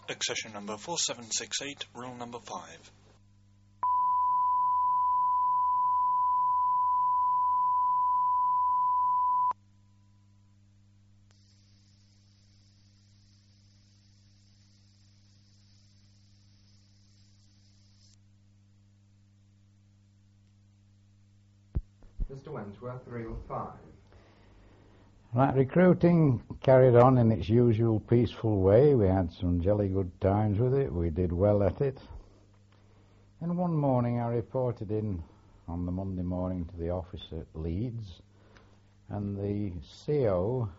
Accession number 4768, rule number 5. Mr. Wentworth, rule 5. Right, recruiting carried on in its usual peaceful way. We had some jolly good times with it. We did well at it. And one morning I reported in on the Monday morning to the office at Leeds, and the CO,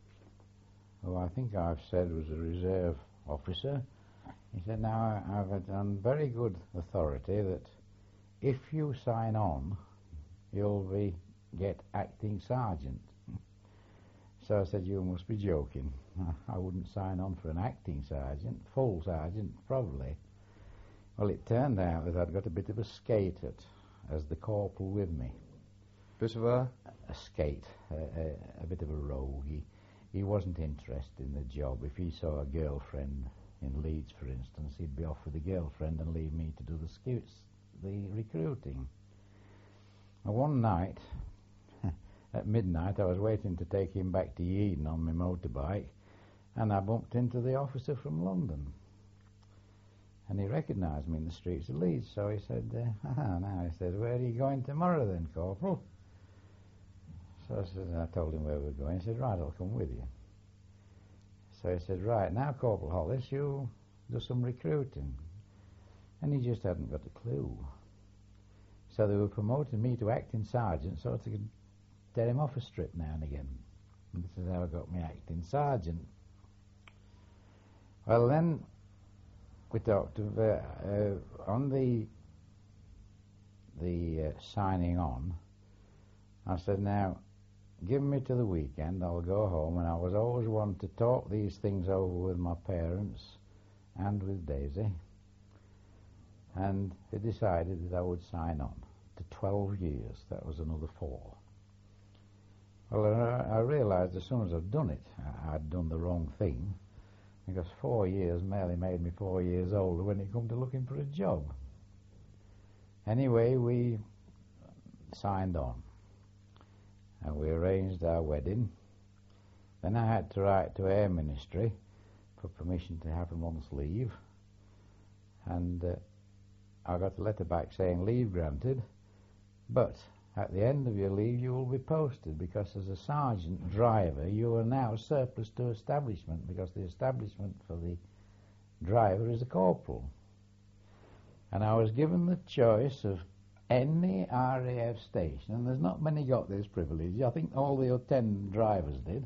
who I think I've said was a reserve officer, he said, now I've had on very good authority that if you sign on, you'll get acting sergeant. So I said, you must be joking. I wouldn't sign on for an acting sergeant, full sergeant probably. Well, it turned out that I'd got a bit of a skate as the corporal with me. Bit of a skate, a bit of a rogue. He wasn't interested in the job. If he saw a girlfriend in Leeds, for instance, he'd be off with the girlfriend and leave me to do the recruiting. Well, one night, at midnight, I was waiting to take him back to Eden on my motorbike, and I bumped into the officer from London. And he recognised me in the streets of Leeds, so he said, now, he said, where are you going tomorrow then, Corporal? So I told him where we were going. He said, right, I'll come with you. So he said, right, now, Corporal Hollis, you do some recruiting. And he just hadn't got a clue. So they were promoting me to acting sergeant so they could tear him off a strip now and again. And this is how I got me acting sergeant. Well, then we talked on the signing on. I said, now, give me to the weekend, I'll go home, and I was always one to talk these things over with my parents and with Daisy. And they decided that I would sign on to 12 years. That was another 4. Well, I realised as soon as I'd done it, I'd done the wrong thing, because 4 years merely made me 4 years older when it come to looking for a job. Anyway, we signed on, and we arranged our wedding. Then I had to write to Air Ministry for permission to have a month's leave, and I got a letter back saying leave granted, but at the end of your leave you will be posted, because as a sergeant driver you are now surplus to establishment, because the establishment for the driver is a corporal. And I was given the choice of any RAF station, and there's not many got this privilege. I think all the 10 drivers did.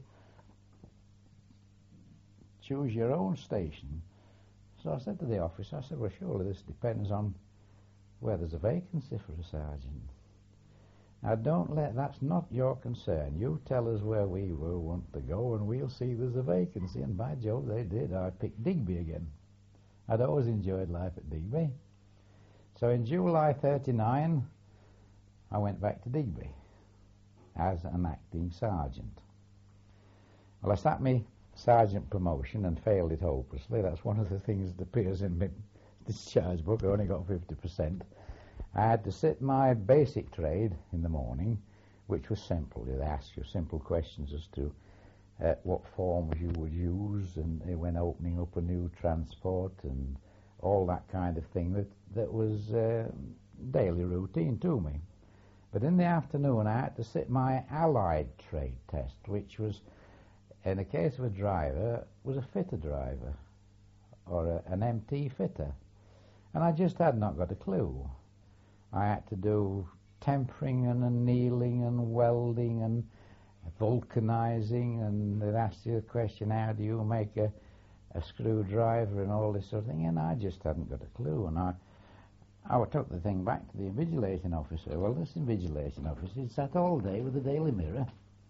Choose your own station. So I said to the officer, I said, well, surely this depends on where there's a vacancy for a sergeant. Now, that's not your concern. You tell us where we will want to go, and we'll see there's a vacancy. And by Jove, they did. I picked Digby again. I'd always enjoyed life at Digby. So in July 39, I went back to Digby as an acting sergeant. Well, I sat me sergeant promotion and failed it hopelessly. That's one of the things that appears in my discharge book. I only got 50%. I had to sit my basic trade in the morning, which was simple. They asked you simple questions as to what forms you would use, and when opening up a new transport, and all that kind of thing that was daily routine to me. But in the afternoon I had to sit my allied trade test, which was, in the case of a driver, was a fitter driver, or an MT fitter. And I just had not got a clue. I had to do tempering and annealing and welding and vulcanizing, and they'd ask you the question, how do you make a screwdriver and all this sort of thing, and I just hadn't got a clue. And I took the thing back to the invigilating officer. Well, this invigilating officer, he sat all day with the Daily Mirror.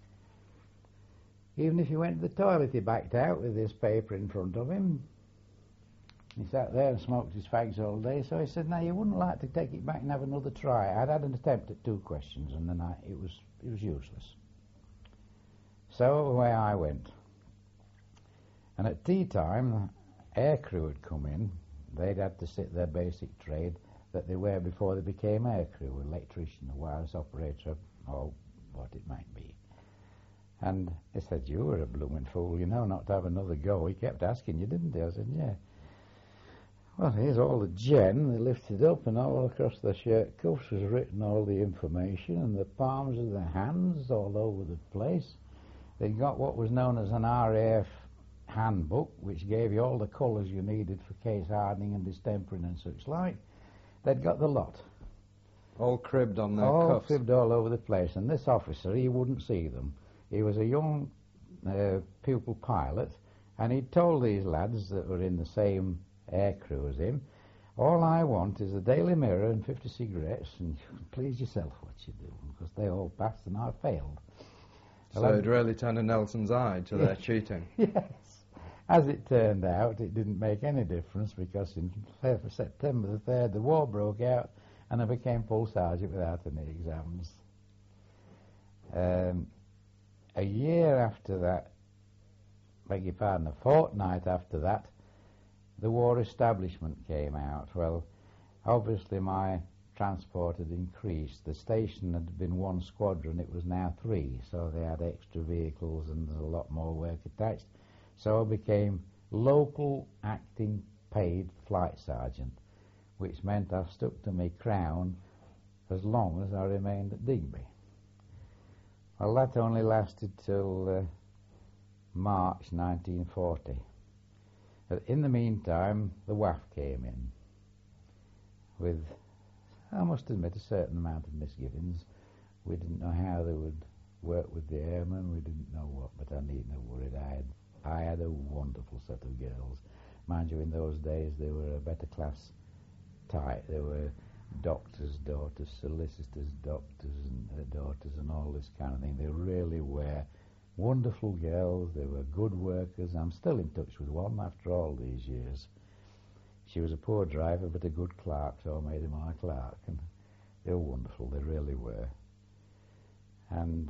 Even if he went to the toilet, he backed out with this paper in front of him. He sat there and smoked his fags all day, so he said, now, you wouldn't like to take it back and have another try. I'd had an attempt at 2 questions, and then it was useless. So away I went. And at tea time, aircrew had come in, they'd had to sit their basic trade that they were before they became aircrew, electrician, a wireless operator, or what it might be. And he said, you were a blooming fool, you know, not to have another go. He kept asking you, didn't he? I said, yeah. Well, here's all the gen. They lifted up, and all across the shirt cuffs was written all the information, and the palms of the hands all over the place. They'd got what was known as an RAF handbook, which gave you all the colours you needed for case hardening and distempering and such like. They'd got the lot. All cribbed on their All cuffs. cribbed all over the place. And this officer, he wouldn't see them. He was a young pupil pilot, and he'd told these lads that were in the same aircrew as him, all I want is a Daily Mirror and 50 cigarettes, and please yourself what you do, because they all passed and I failed. So it really turned a Nelson's eye to their cheating. Yes. As it turned out, it didn't make any difference, because in September the 3rd, the war broke out, and I became full sergeant without any exams. A year after that, beg your pardon, a fortnight after that, the war establishment came out. Well, obviously my transport had increased. The station had been one squadron, it was now 3, so they had extra vehicles and a lot more work attached. So I became local acting paid flight sergeant, which meant I stuck to my crown as long as I remained at Digby. Well, that only lasted till March 1940. In the meantime, the WAF came in with, I must admit, a certain amount of misgivings. We didn't know how they would work with the airmen, we didn't know what, but I needn't have worried. I had a wonderful set of girls. Mind you, in those days they were a better class type. They were doctors' daughters, solicitors' doctors and daughters and all this kind of thing. They really were wonderful girls. They were good workers. I'm still in touch with one after all these years. She was a poor driver but a good clerk, so I made her my clerk, and they were wonderful. They really were. And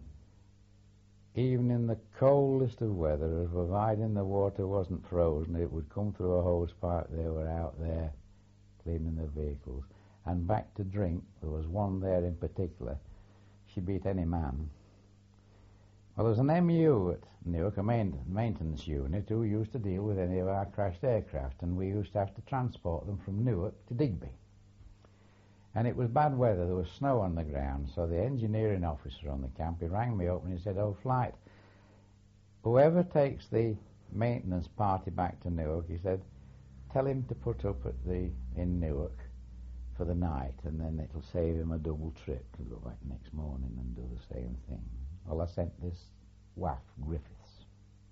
even in the coldest of weather, providing the water wasn't frozen, it would come through a hose pipe. They were out there cleaning their vehicles. And back to drink, there was one there in particular. She beat any man. Well, there was an MU at Newark, a maintenance unit, who used to deal with any of our crashed aircraft, and we used to have to transport them from Newark to Digby. And it was bad weather, there was snow on the ground, so the engineering officer on the camp, he rang me up and he said, "Oh, Flight, whoever takes the maintenance party back to Newark," he said, "tell him to put up in Newark for the night, and then it'll save him a double trip to go back next morning and do the same thing." Well, I sent this WAF, Griffiths,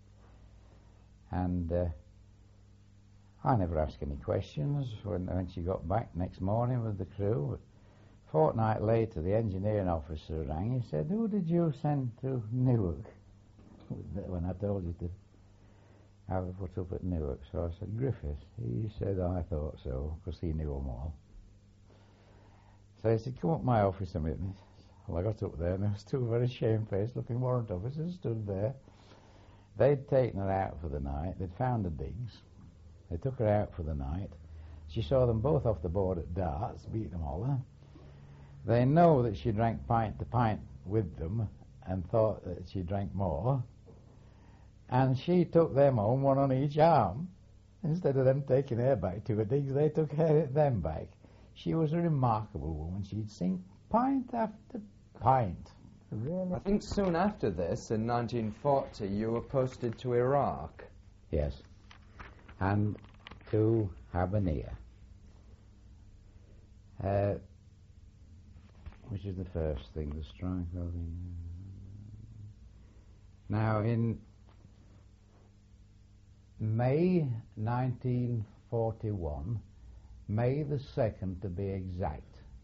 and I never asked any questions when she got back next morning with the crew. But a fortnight later, the engineering officer rang. He said, "Who did you send to Newark when I told you to have it put up at Newark?" So I said, "Griffiths." He said, "I thought so," because he knew them all. So he said, "Come up to my office a minute." Well, I got up there, and there was 2 very shamefaced looking warrant officers stood there. They'd taken her out for the night. They'd found her digs. They took her out for the night. She saw them both off the board at darts, beat them all. They know that she drank pint to pint with them and thought that she drank more. And she took them home, one on each arm. Instead of them taking her back to her digs, they took them back. She was a remarkable woman. She'd sink pint after pint. Really? I think soon after this, in 1940, you were posted to Iraq. Yes. And to Habanea, which is the first thing, the strike. Now, in May 1941, May the 2nd to be exact,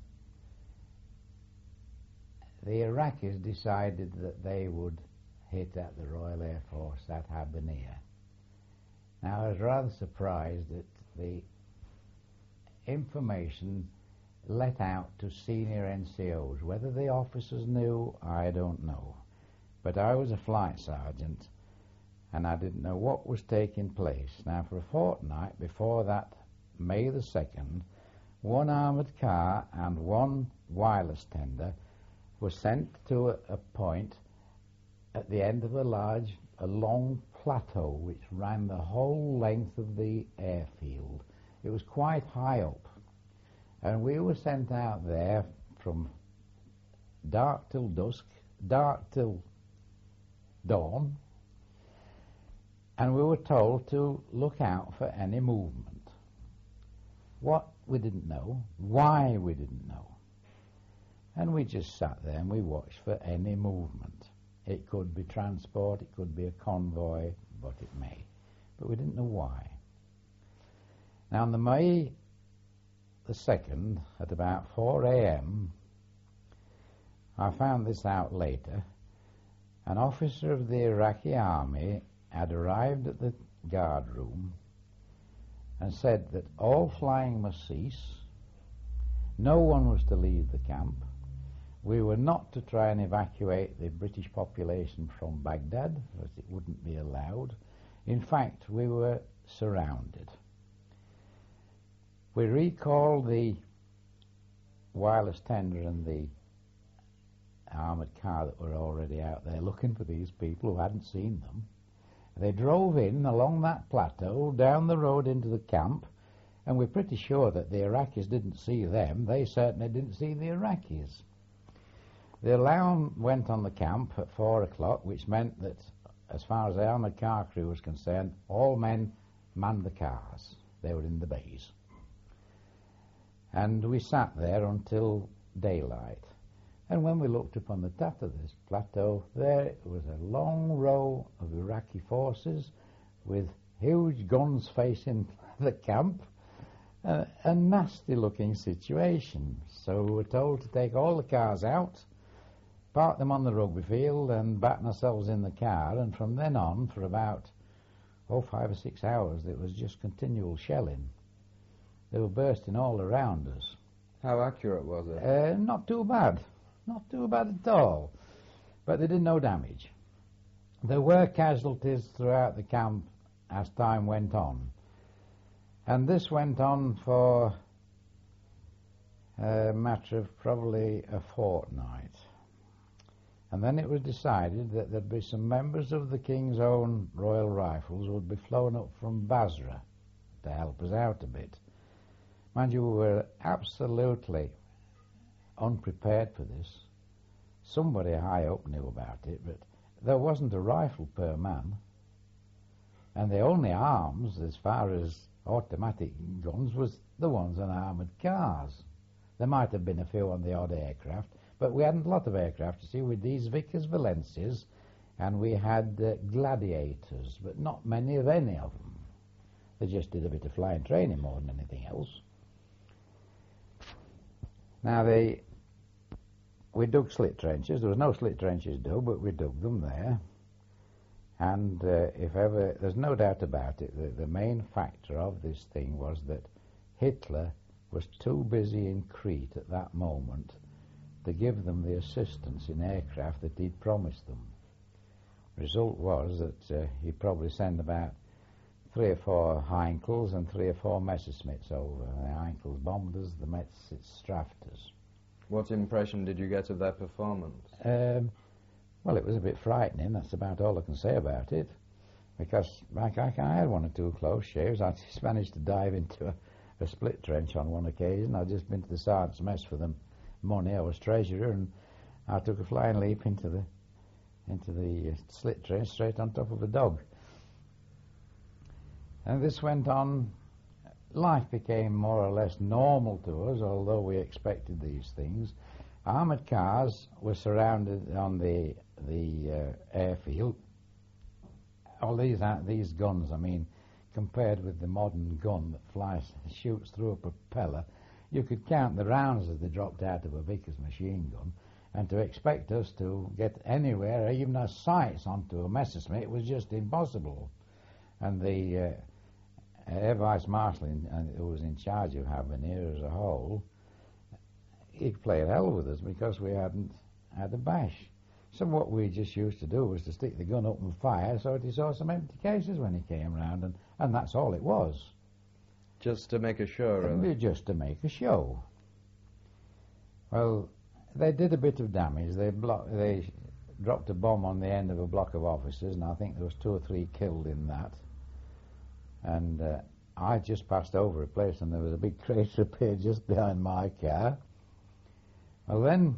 the Iraqis decided that they would hit at the Royal Air Force at Habanea. Now, I was rather surprised that the information let out to senior NCOs. Whether the officers knew, I don't know. But I was a flight sergeant, and I didn't know what was taking place. Now, for a fortnight before that May the 2nd, one armoured car and one wireless tender were sent to a point at the end of a long plateau which ran the whole length of the airfield. It was quite high up, and we were sent out there from dark till dusk, dark till dawn, and we were told to look out for any movement. What we didn't know, why we didn't know. And we just sat there and we watched for any movement. It could be transport, it could be a convoy, but it may. But we didn't know why. Now, on the May the 2nd, at about 4 a.m., I found this out later, an officer of the Iraqi army had arrived at the guard room and said that all flying must cease, no one was to leave the camp, we were not to try and evacuate the British population from Baghdad, as it wouldn't be allowed. In fact, we were surrounded. We recalled the wireless tender and the armoured car that were already out there looking for these people who hadn't seen them. They drove in along that plateau, down the road into the camp, and we're pretty sure that the Iraqis didn't see them. They certainly didn't see the Iraqis. The alarm went on the camp at 4 o'clock, which meant that, as far as the armoured car crew was concerned, all men manned the cars. They were in the bays. And we sat there until daylight. And when we looked up on the top of this plateau, there was a long row of Iraqi forces with huge guns facing the camp. A nasty-looking situation. So we were told to take all the cars out, park them on the rugby field, and batten ourselves in the car. And from then on, for about 5 or 6 hours, it was just continual shelling. They were bursting all around us. How accurate was it? Not too bad. Not too bad at all. But they did no damage. There were casualties throughout the camp as time went on. And this went on for a matter of probably a fortnight. And then it was decided that there'd be some members of the King's Own Royal Rifles who would be flown up from Basra to help us out a bit. Mind you, we were absolutely unprepared for this. Somebody high up knew about it, but there wasn't a rifle per man. And the only arms, as far as automatic guns, was the ones on armoured cars. There might have been a few on the odd aircraft, but we hadn't a lot of aircraft, you see, with these Vickers Valencias, and we had Gladiators, but not many of any of them. They just did a bit of flying training more than anything else. Now, we dug slit trenches. There was no slit trenches dug, but we dug them there. And if ever, there's no doubt about it, the main factor of this thing was that Hitler was too busy in Crete at that moment to give them the assistance in aircraft that he'd promised them. Result was that he'd probably send about 3 or 4 Heinkels and 3 or 4 Messerschmitts over. The Heinkels bombed us, the Messerschmitts strafed us. What impression did you get of their performance? Well, it was a bit frightening. That's about all I can say about it. Because I had 1 or 2 close shaves. I just managed to dive into a split trench on one occasion. I'd just been to the sergeant's mess for the money. I was treasurer, and I took a flying leap into the slit trench straight on top of a dog. And this went on. Life became more or less normal to us, although we expected these things. Armoured cars were surrounded on the airfield. All these guns, I mean, compared with the modern gun that shoots through a propeller, you could count the rounds as they dropped out of a Vickers machine gun, and to expect us to get anywhere, even our sights onto a Messerschmitt, was just impossible. And the Air Vice Marshal who was in charge of Habanera as a whole, he played hell with us because we hadn't had a bash. So what we just used to do was to stick the gun up and fire so he saw some empty cases when he came round, and that's all it was. Just to make a show, really? Just to make a show. Well, they did a bit of damage. They dropped a bomb on the end of a block of offices, and I think there was 2 or 3 killed in that. And I just passed over a place, and there was a big crater appeared just behind my car. Well, then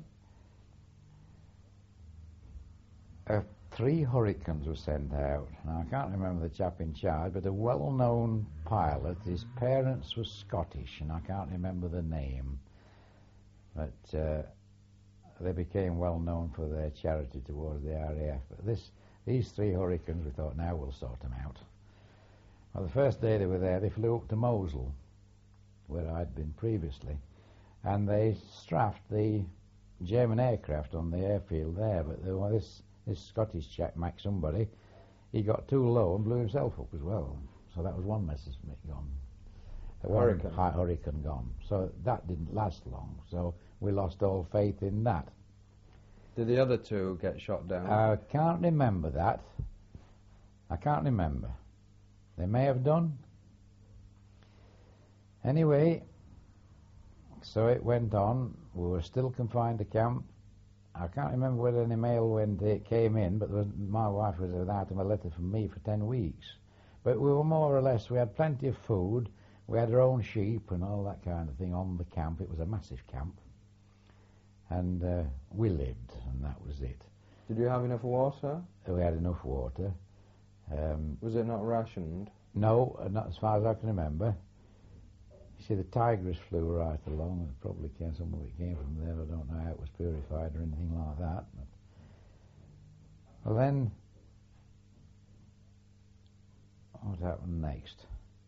3 Hurricanes were sent out. Now, I can't remember the chap in charge, but a well-known pilot. His parents were Scottish, and I can't remember the name. But they became well-known for their charity towards the RAF. But these 3 Hurricanes, we thought, now we'll sort them out. Well, the first day they were there, they flew up to Mosul, where I'd been previously, and they strafed the German aircraft on the airfield there. But this Scottish chap, Mac somebody, he got too low and blew himself up as well. So that was one Messerschmitt gone. Hurricane. Hurricane gone. So that didn't last long. So we lost all faith in that. Did the other 2 get shot down? I can't remember that. I can't remember. They may have done. Anyway, so it went on. We were still confined to camp. I can't remember whether any mail came in, but my wife was without a letter from me for 10 weeks. But we were more or less, we had plenty of food. We had our own sheep and all that kind of thing on the camp. It was a massive camp. And we lived, and that was it. Did you have enough water? We had enough water. Was it not rationed? No, not as far as I can remember. You see, the Tigris flew right along. Some of it came from there. I don't know how it was purified or anything like that. But, well, then, what happened next?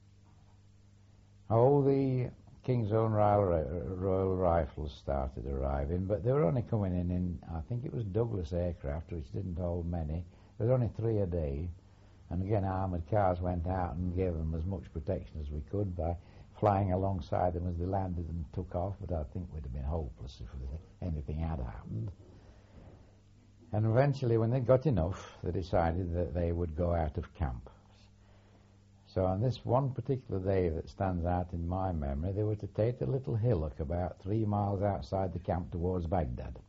Oh, the King's Own Royal Rifles started arriving, but they were only coming in, I think it was Douglas aircraft, which didn't hold many. There was only 3 a day. And again, armoured cars went out and gave them as much protection as we could by flying alongside them as they landed and took off, but I think we'd have been hopeless if anything had happened. And eventually, when they got enough, they decided that they would go out of camp. So on this one particular day that stands out in my memory, they were to take a little hillock about 3 miles outside the camp towards Baghdad.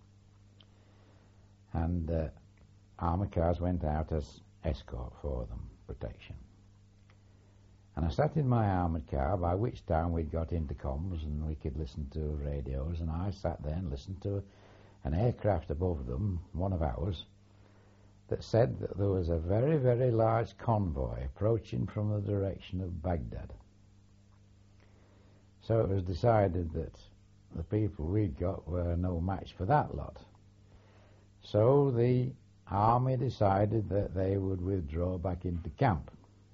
And armoured cars went out as escort for them, protection. And I sat in my armoured car, by which time we'd got intercoms and we could listen to radios, and I sat there and listened to an aircraft above them, one of ours, that said that there was a very, very large convoy approaching from the direction of Baghdad. So it was decided that the people we'd got were no match for that lot. So the army decided that they would withdraw back into camp.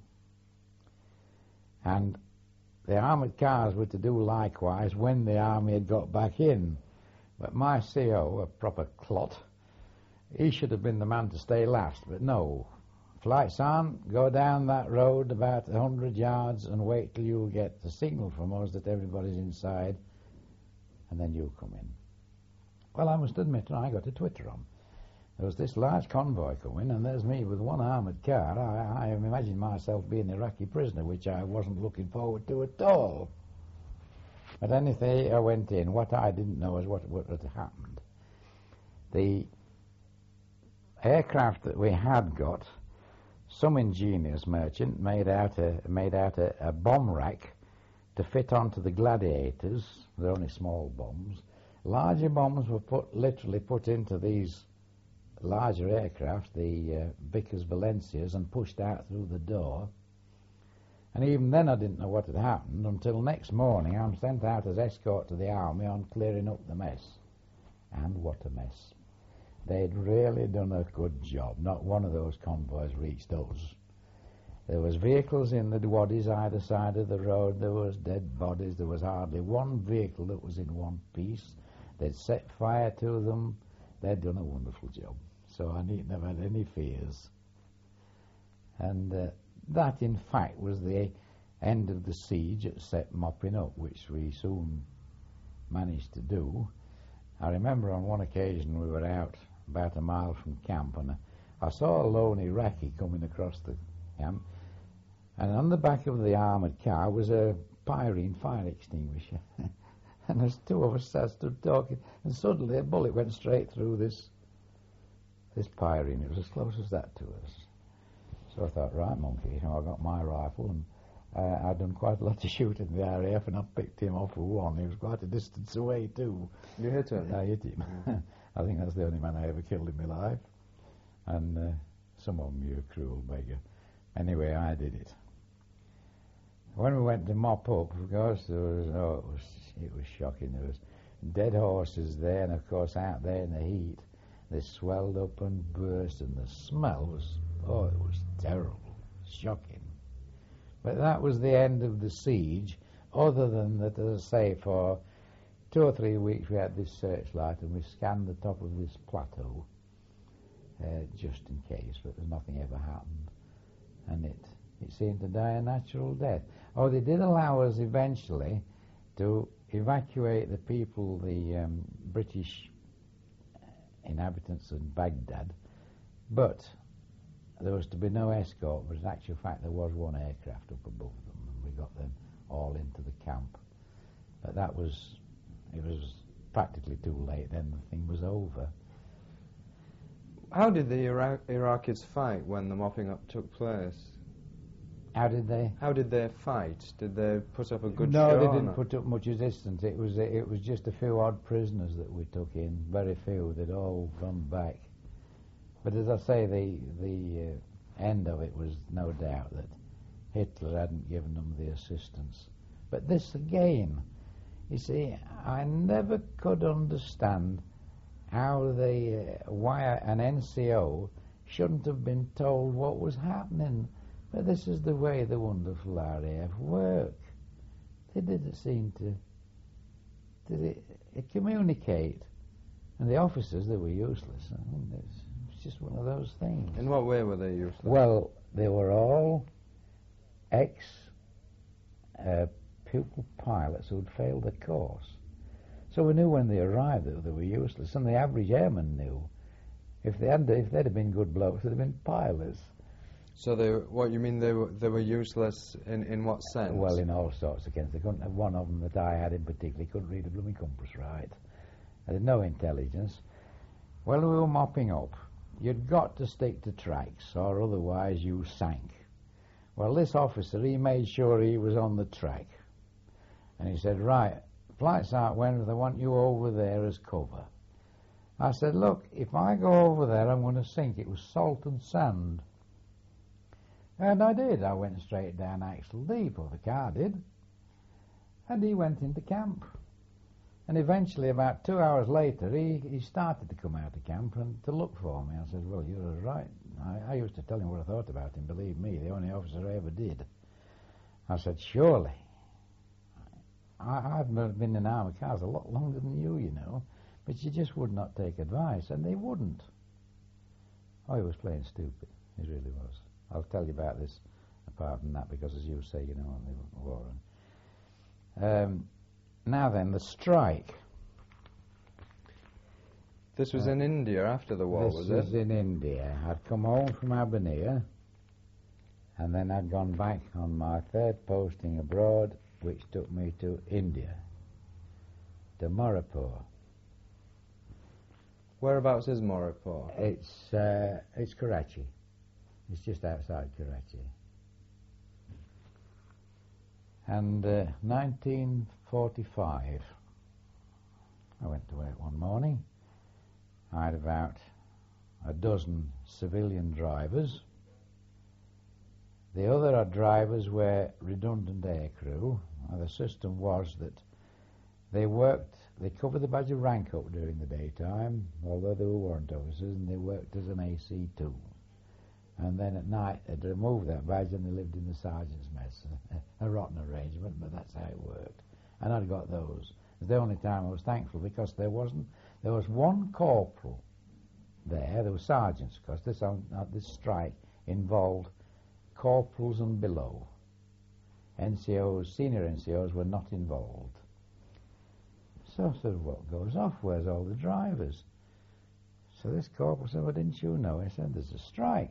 And the armoured cars were to do likewise when the army had got back in. But my CO, a proper clot, he should have been the man to stay last, but no. Flights on, go down that road about 100 yards and wait till you get the signal from us that everybody's inside, and then you come in. Well, I must admit, I got a twitter on. There was this large convoy coming, and there's me with one armoured car. I imagined myself being an Iraqi prisoner, which I wasn't looking forward to at all. But anything, I went in. What I didn't know is what had happened. The aircraft that we had got, some ingenious merchant made out a bomb rack to fit onto the Gladiators. They're only small bombs. Larger bombs were literally put into these larger aircraft, the Vickers Valencias, and pushed out through the door. And even then I didn't know what had happened until next morning I'm sent out as escort to the army on clearing up the mess. And what a mess. They'd really done a good job. Not one of those convoys reached us. There was vehicles in the waddies either side of the road. There was dead bodies. There was hardly one vehicle that was in one piece. They'd set fire to them. They'd done a wonderful job. So I needn't have had any fears. And that, in fact, was the end of the siege at Set mopping up, which we soon managed to do. I remember on one occasion we were out about a mile from camp, and I saw a lone Iraqi coming across the camp, and on the back of the armoured car was a Pyrene fire extinguisher. And there's two of us stood talking, and suddenly a bullet went straight through this Pyrene. It was as close as that to us. So I thought, right, monkey, I got my rifle, and I'd done quite a lot of shooting in the RAF, and I picked him off for one. He was quite a distance away, too. You hit him? I hit him. I think that's the only man I ever killed in my life. And some of them, you cruel beggar. Anyway, I did it. When we went to mop up, of course, it was shocking. There was dead horses there, and of course out there in the heat, they swelled up and burst, and the smell was, it was terrible, shocking. But that was the end of the siege, other than that, as I say, for 2 or 3 weeks we had this searchlight, and we scanned the top of this plateau, just in case, but nothing ever happened, and it seemed to die a natural death. Oh, they did allow us eventually to evacuate the people, the British inhabitants of Baghdad, but there was to be no escort, but in actual fact there was one aircraft up above them, and we got them all into the camp. But it was practically too late then, the thing was over. How did the Iraqis fight when the mopping up took place? How did they? How did they fight? Did they put up a good show? No, they didn't put up much resistance. It was just a few odd prisoners that we took in, very few. They'd all gone back. But as I say, the end of it was no doubt that Hitler hadn't given them the assistance. But this again, you see, I never could understand how why an NCO shouldn't have been told what was happening. But this is the way the wonderful RAF work. They didn't seem to communicate. And the officers, they were useless. I mean, it's just one of those things. In what way were they useless? Well, they were all ex-pupil pilots who'd failed the course. So we knew when they arrived that they were useless, and the average airman knew. If they'd have been good blokes, they'd have been pilots. So what you mean they were useless in what sense? Well, in all sorts of sense. One of them that I had in particular couldn't read a blooming compass right. I had no intelligence. Well, we were mopping up. You'd got to stick to tracks, or otherwise you sank. Well, this officer, he made sure he was on the track. And he said, right, Flight Sergeant Wentworth, I want you over there as cover. I said, look, if I go over there, I'm going to sink. It was salt and sand. And I did. I went straight down Axel Deep, or the car did. And he went into camp. And eventually, about 2 hours later, he started to come out of camp and to look for me. I said, well, you're right. I used to tell him what I thought about him. Believe me, the only officer I ever did. I said, surely. I've been in armoured cars a lot longer than you know. But you just would not take advice. And they wouldn't. Oh, he was playing stupid. He really was. I'll tell you about this apart from that, because as you say, on the war. Now then, the strike. This was in India after the war, was it? This was in India. I'd come home from Aberdeen, and then I'd gone back on my third posting abroad, which took me to India, to Moripur. Whereabouts is Moripur? It's Karachi. It's just outside Karachi. And 1945, I went to work one morning. I had about a dozen civilian drivers. The other drivers were redundant aircrew. The system was that they covered the badge of rank up during the daytime, although they were warrant officers, and they worked as an AC2. And then at night they'd remove that badge and they lived in the sergeant's mess. A rotten arrangement, but that's how it worked. And I'd got those. It was the only time I was thankful, because there was one corporal there were sergeants, because this strike involved corporals and below. NCOs, senior NCOs were not involved. So I said, what goes off? Where's all the drivers? So this corporal said, well, didn't you know? He said, there's a strike.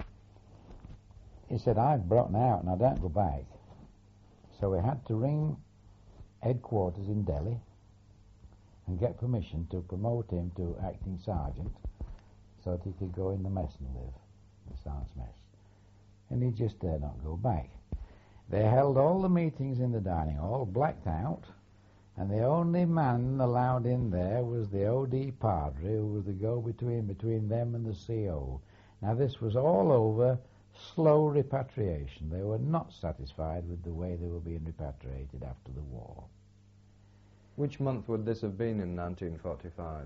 He said, I've broken out and I don't go back. So we had to ring headquarters in Delhi and get permission to promote him to acting sergeant so that he could go in the mess and live, the sergeant's mess. And he just dare not go back. They held all the meetings in the dining hall, blacked out, and the only man allowed in there was the OD Padre, who was the go-between between them and the CO. Now, this was all over slow repatriation. They were not satisfied with the way they were being repatriated after the war. Which month would this have been in 1945?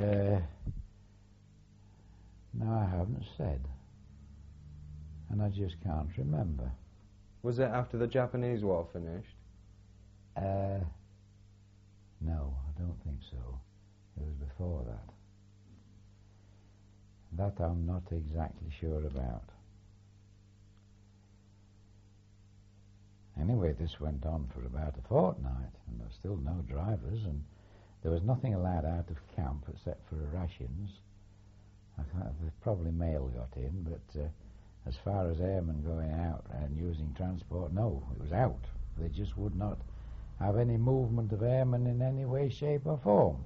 No, I haven't said. And I just can't remember. Was it after the Japanese War finished? No, I don't think so. It was before that. That I'm not exactly sure about. Anyway, this went on for about a fortnight, and there were still no drivers, and there was nothing allowed out of camp except for rations. Probably mail got in, but as far as airmen going out and using transport, no, it was out. They just would not have any movement of airmen in any way, shape or form.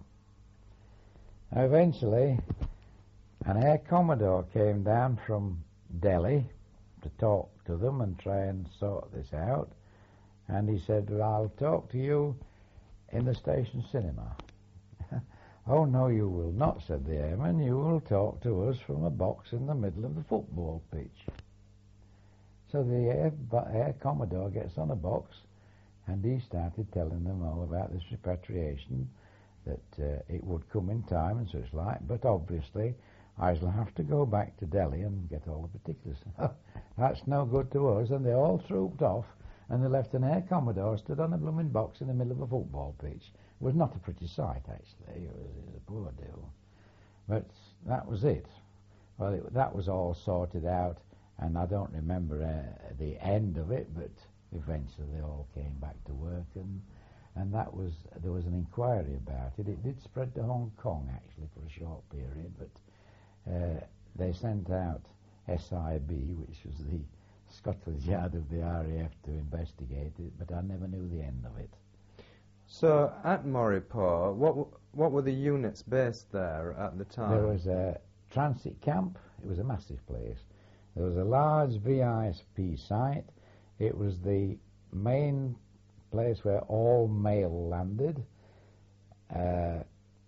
Now, eventually, an Air Commodore came down from Delhi to talk to them and try and sort this out, and he said, well, I'll talk to you in the station cinema. Oh, no, you will not, said the airman. You will talk to us from a box in the middle of the football pitch. So the Air Commodore gets on a box, and he started telling them all about this repatriation, that it would come in time and such like, but obviously I shall have to go back to Delhi and get all the particulars. That's no good to us, and they all trooped off, and they left an Air Commodore stood on a blooming box in the middle of a football pitch. It was not a pretty sight, actually. It was a poor deal. But that was it. Well, that was all sorted out, and I don't remember the end of it, but eventually they all came back to work, and there was an inquiry about it. It did spread to Hong Kong, actually, for a short period, but they sent out SIB, which was the Scotland Yard of the RAF, to investigate it, but I never knew the end of it. So, at Moripur, what were the units based there at the time? There was a transit camp. It was a massive place. There was a large VISP site. It was the main place where all mail landed. There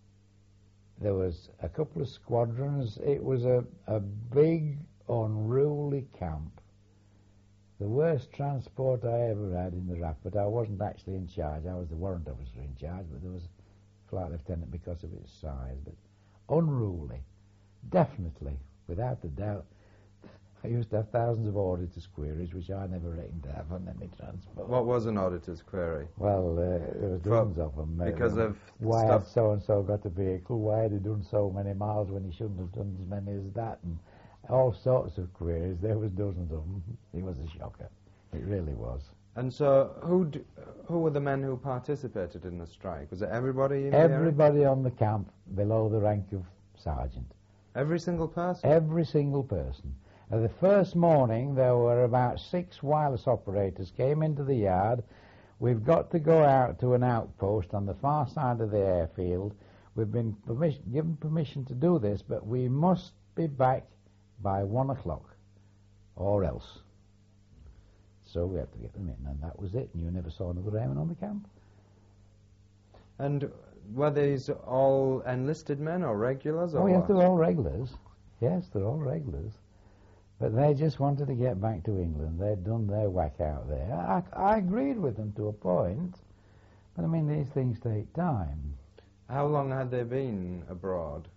was a couple of squadrons. It was a big, unruly camp. The worst transport I ever had in the RAF, but I wasn't actually in charge. I was the warrant officer in charge, but there was a flight lieutenant because of its size. But unruly, definitely, without a doubt. I used to have thousands of auditors' queries, which I never reckoned to have on any transport. What was an auditor's query? Well, there were dozens of them. Because of why stuff... had so-and-so got a vehicle? Why had he done so many miles when he shouldn't have done as many as that? And all sorts of queries. There was dozens of them. It was a shocker. It really was. And so, who were the men who participated in the strike? Was it everybody in Everybody on the camp below the rank of sergeant. Every single person? Every single person. The first morning, there were about 6 wireless operators came into the yard. We've got to go out to an outpost on the far side of the airfield. We've been given permission to do this, but we must be back by 1 o'clock, or else. So we had to get them in, and that was it. And you never saw another airman on the camp. And were these all enlisted men or regulars? Or yes, they're all regulars. Yes, they're all regulars. But they just wanted to get back to England. They'd done their whack out there. I agreed with them to a point, but I mean, these things take time. How long had they been abroad?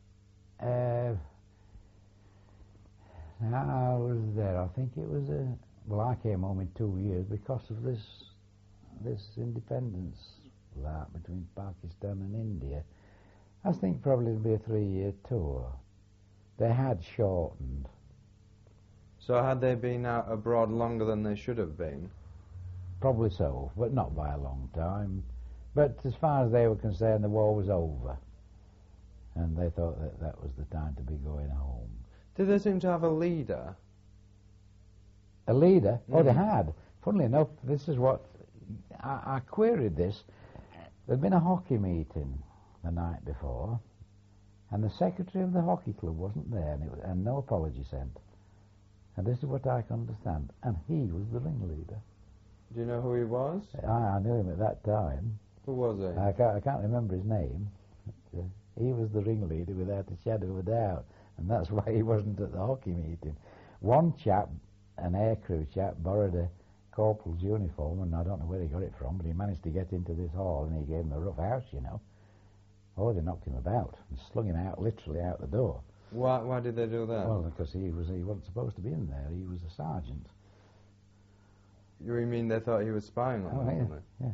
I was there. I think it was I came home in 2 years because of this independence lark between Pakistan and India. I think probably it'd be a 3-year tour. They had shortened. So had they been out abroad longer than they should have been? Probably so, but not by a long time. But as far as they were concerned, the war was over. and they thought that that was the time to be going home. Did they seem to have a leader? A leader? Oh, they had. Funnily enough, this is what... I queried this. There'd been a hockey meeting the night before, and the secretary of the hockey club wasn't there, and no apology sent. And this is what I can understand. And he was the ringleader. Do you know who he was? I knew him at that time. Who was he? I can't remember his name. But, he was the ringleader without a shadow of a doubt, and that's why he wasn't at the hockey meeting. One chap, an aircrew chap, borrowed a corporal's uniform, and I don't know where he got it from, but he managed to get into this hall, and he gave him a rough house, you know. Oh, they knocked him about and slung him out, literally out the door. Why did they do that? Well, because he wasn't supposed to be in there. He was a sergeant. You mean they thought he was spying on them, wasn't it? Yeah.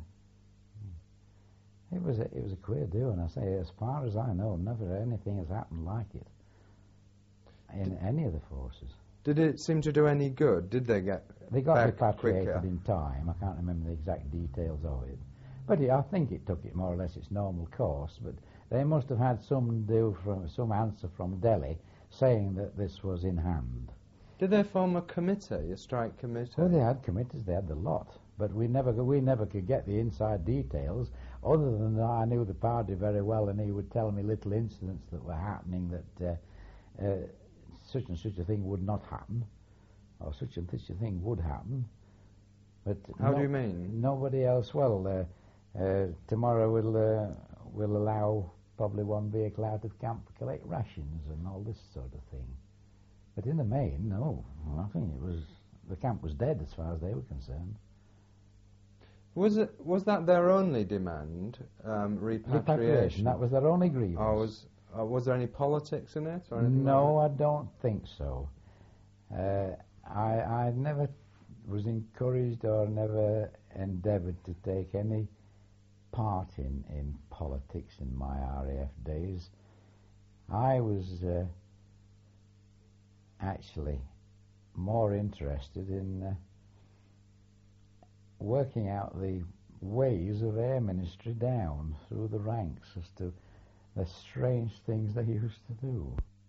It was a queer do, and I say, as far as I know, never anything has happened like it in any of the forces. Did it seem to do any good? Did they get They got back repatriated quicker? in time. I can't remember the exact details of it. But I think it took it more or less its normal course. But they must have had some answer from Delhi saying that this was in hand. Did they form a committee, a strike committee? Well, they had committees, they had the lot. But we never could get the inside details, other than that I knew the party very well, and he would tell me little incidents that were happening that such and such a thing would not happen, or such and such a thing would happen. But How do you mean? Nobody else. Well, tomorrow we'll allow probably one vehicle out of camp to collect rations and all this sort of thing. But in the main, no, nothing. The camp was dead as far as they were concerned. Was that their only demand, repatriation? That was their only grievance. Or was there any politics in it? Or anything No, like I don't think so. I never was encouraged or never endeavoured to take any part in politics in my RAF days. I was actually more interested in working out the ways of Air Ministry down through the ranks as to the strange things they used to do.